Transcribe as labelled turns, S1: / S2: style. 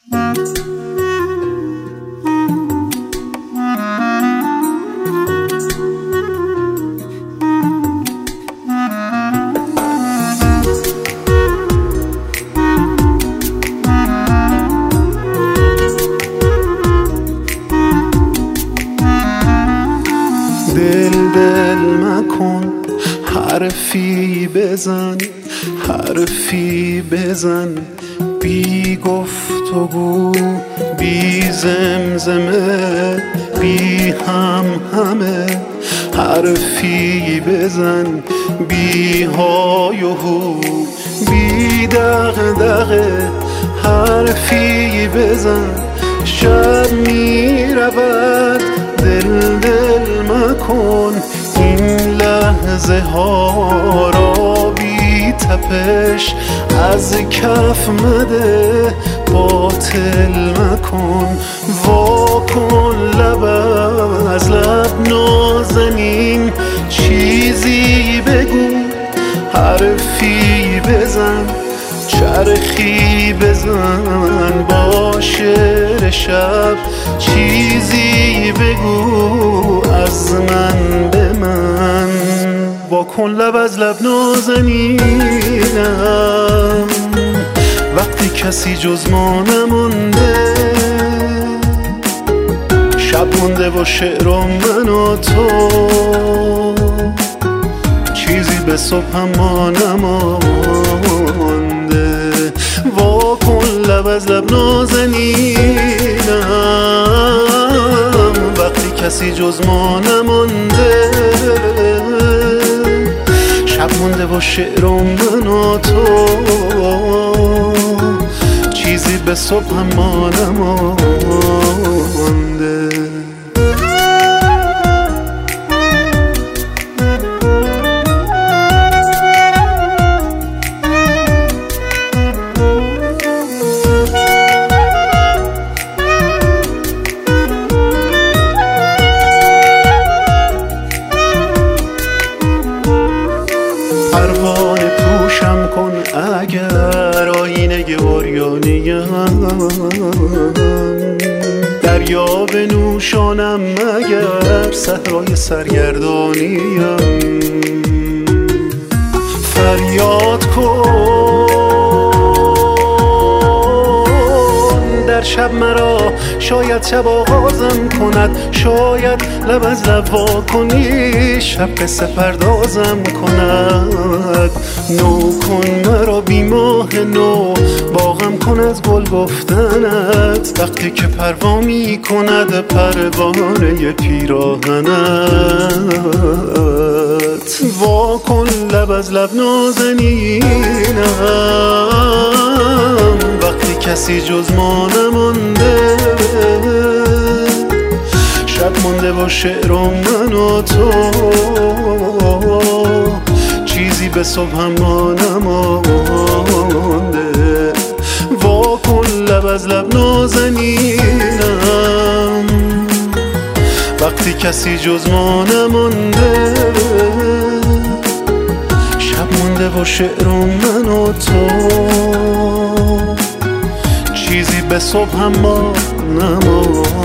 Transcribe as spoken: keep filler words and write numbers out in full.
S1: دل دل مکن، حرفی بزن حرفی بزن، بی گفتگو بی زمزمه بی هم همه. حرفی بزن بی های و هو بی دغدغه. حرفی بزن شب می رود، دل دل مکن این لحظه ها را بی تپش از کف مده. باطل مکن، وا کن لب از لب نازنین، چیزی بگو حرفی بزن، چرخی بزن با شعر شب، چیزی بگو از من به من. با کن لب از لب نازنینم، وقتی کسی جز ما نمونده. شب مونده و شعر و من و تو، چیزی به صبح هم ما نمانده. وا کن لب از لب نازنینم، وقتی کسی جز ما نمانده. شب مونده و شعر و من و تو، چیزی به صبح هم ما نمانده. پروانه پوشم کن اگر آینه عریانیم، دریا بنوشانم اگر صحرای سرگردانیم. فریاد کن در شب مرا، شاید شب آغازم کند، شاید لب از لب وا کنی شب قصه پردازم کند. نو کن مرا بی ماه نو، باغم کن از گل گفتنت، وقتی که پروا می کند پروانه پیراهنت. وا کن لب از لب نازنینم، وقتی کسی جز ما نمانده. شب مونده و شعر و من و تو، چیزی به صبح هم ما نمانده. وا کن لب از لب نازنینم، وقتی کسی جز ما نمانده. شب مونده و شعر و من و تو، چیزی به صبح هم ما نمانده.